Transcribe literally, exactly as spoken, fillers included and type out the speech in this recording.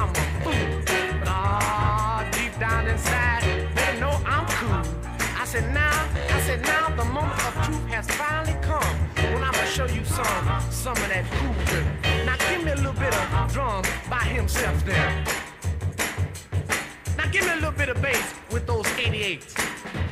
I'm a fool. But ah, deep down inside, they know I'm cool. I said now, I said now the moment of truth has finally come. When I'ma show you some, some of that cool rhythm. Now give me a little bit of drum by himself there. Now give me a little bit of bass with those eighty-eights.